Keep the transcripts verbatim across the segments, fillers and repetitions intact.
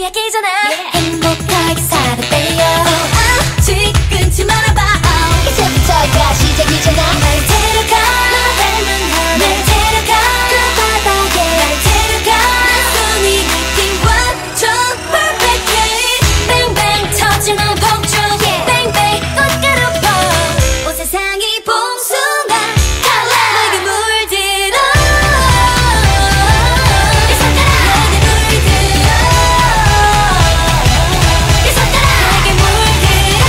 얘기잖아. yeah. 행복하게 살았대요. oh, 아직 끊지 말아봐. oh. 이제부터가 시작이잖아. 날 데려가 널 닮은 하늘 날 데려가 그 바다에 날 데려가 내 손이 느낀 완전 perfectly 뱅뱅 터지는 폭죽 yeah. 뱅뱅 꽃가루 펌 온 세상이 봉숭아 칼라 내게 물들어 내 손가락 내게 물들어 내 손가락 내게 물들어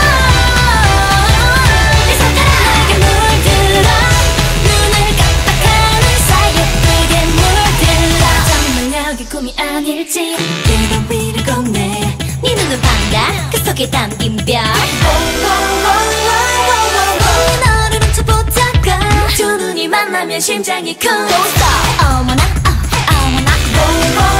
내 손가락 내게 물들어 눈을 깜빡하는 사이 예쁘게 물들어 정말 여기 꿈이 아닐지 위로 위로 걷네 네 눈은 반가 그 속에 담긴 별 너를 훔쳐보다가 두 눈이 만나면 심장이 쿵 어머나 어, 어머나